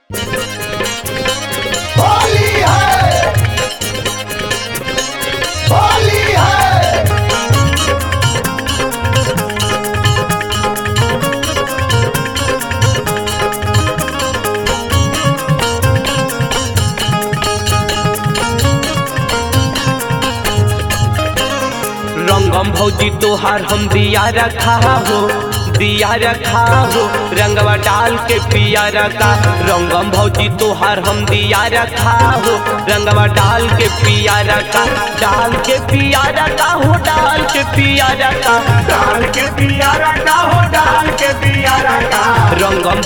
होली है, होली है। रंगम भौजी तोहार हम दिया रखा हो, दिया रखा हो रंगवा डाल के पिया रखा। रंगम भौजी तोहार हम दिया रखा हो, रंगवा डाल के पिया रखा, डाल के पिया रखा हो, डाल के पिया रखा, डाल के पिया रखा हो, डाल के पिया रखा। रंगम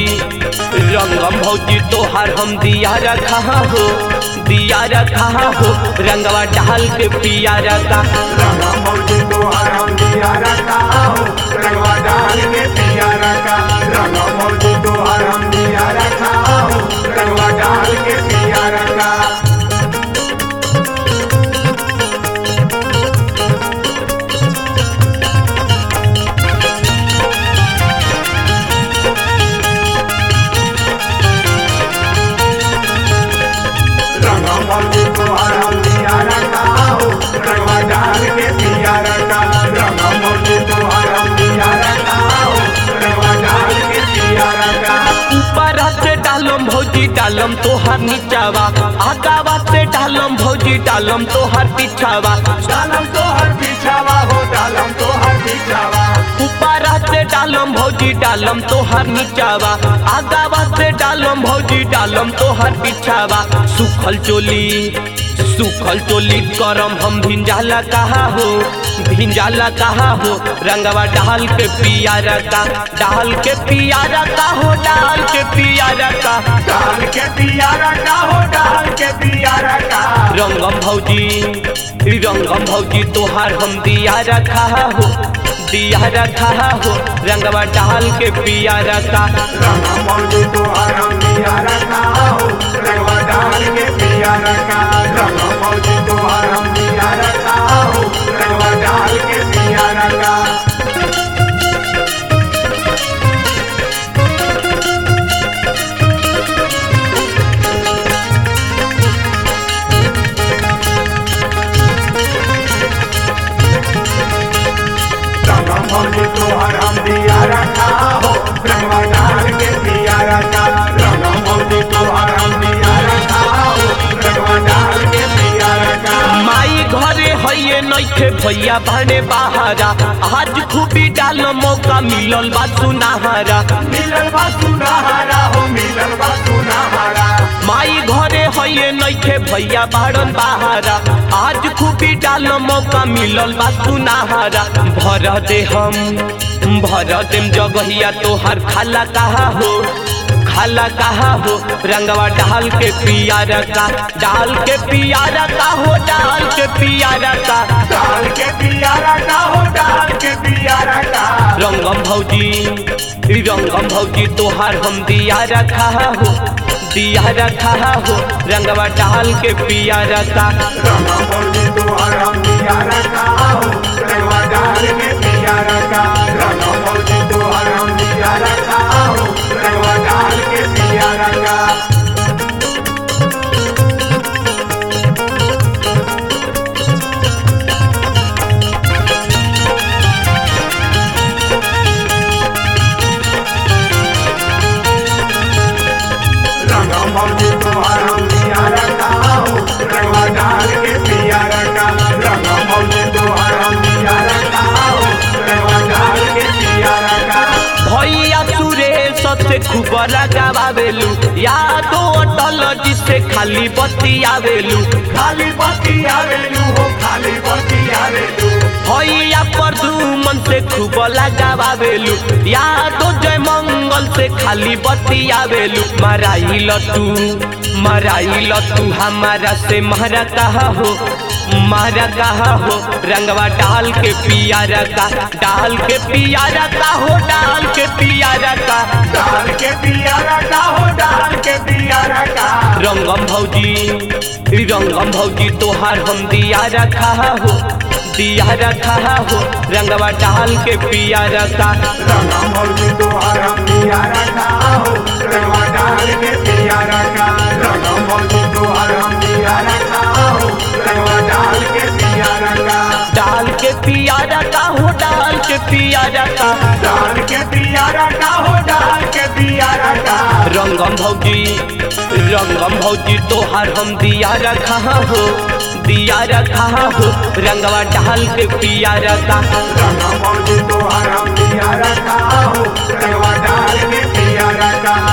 भौजी तोहार हम दिया रखा हो, दिया रखा हो रंगवा डाल के पिया रखा। रंगम भौजी तोहार हम दिया रखा हो, रंगवा डाल के पिया रखा। रंगम भौजी तोहार हम दिया रखा हो, रंगवा डाल के पिया रखा। रंगम भौजी तोहार हम दिया रखा हो, रंगवा डाल के पिया रखा। रंगम भौजी तोहार हम दिया रखा हो, रंगवा डाल के पिया रखा। ऊपर से डालम भौजी डालम तोहार नीचावा, आगावा से डालम भौजी डालम तोहार पीछावा। डालम तोहर पीछावा हो, डालम तोहर पीछावा। ऊपर से डालम भौजी डालम तोहार नीचावा, आगावा से डालम भौजी डालम तोहार पीछावा। सुखल चोली करम हम भिंजाला कहा हो, भिंजाला कहा हो रंगवा डाल के पिया रखा, डाल के पिया रखा हो, डाल के पिया रखा। डाल के पिया रखा हो, डाल के पिया रखा। रंगम भौजी तोहार हम दिया रखा हो, दिया रखा हो रंगवा डाल के पिया रखा। रंगम भौजी तोहार हम दिया रखा हो, रंगवा डाल के पिया रखा। रंगम भौजी तोहार हम दिया रखा हो, रंगवा डाल के पिया रखा। रंगम भौजी तोहार हम दिया रखा हो, रंगवा डाल के पिया रखा। रंगम भौजी तोहार हम दिया रखा हो, रंगवा डाल के पिया रखा। माई घरे हइये नइखे भैया भाने बहारा, आज खूबी डाल मौका मिलल बा सुनहरा। मिलल बा सुनहरा हो, मिलल बा सुनहरा। माई घरे हइये नइखे भैया बाड़न बहारा, आज खूबी डाल मौका मिलल बा सुनहरा। भर देम जगहिया तोहार खाला कहा हो, खाला कहा हो रंगवा डाल के पिया रखा, डाल के पिया रखा हो, डाल के पिया रखा। डाल के पिया रखा हो, डाल के पिया रखा। रंगम भौजी तोहार हम दिया रखा हो, दिया रखा हो रंगवा डाल के पिया रखा। रंगम भौजी तोहार हम दिया रखा हो, रंगवा डाल के पिया रखा। रंगम भौजी तोहार हम दिया रखा हो, रंगवा डाल के पिया रखा। रंगम भौजी तोहार हम दिया रखा हो, रंगवा डाल के पिया रखा। रंगम भौजी तोहार हम दिया रखा हो, रंगवा डाल के पिया रखा। भैया सुरेश से खूब लगावेलू, यादो अटल जिसे खाली बतियावेलू। खाली बत्ती आवेलू हो, खाली बत्ती आवेलू। भैया परदुमन से खूब लगावेलू, यादो जय मंगल से खाली बतियावेलू। मराइल तू हमारा से महरा कहा हो, मारा कहा हो रंगवा डाल के पिया रखा, डाल के पिया रखा हो, डाल के पिया रखा। डाल के पिया रखा हो, डाल के पिया रखा। रंगम भौजी तोहार हम दिया रखा हो, दिया रखा हो रंगवा डाल के पिया रखा। रंगम भौजी तोहार हम दिया रखा हो, रंगवा डाल के पिया पियारा का हो डाल के पियारा का डाल के पियारा का हो डाल के पियारा का रंगम भौजी तोहार हम दिया रखा हो दिया रखा हो रंगवा डाल के पियारा का रंगम भौजी तोहार हम दिया रखा हो रंगवा डाल के पियारा का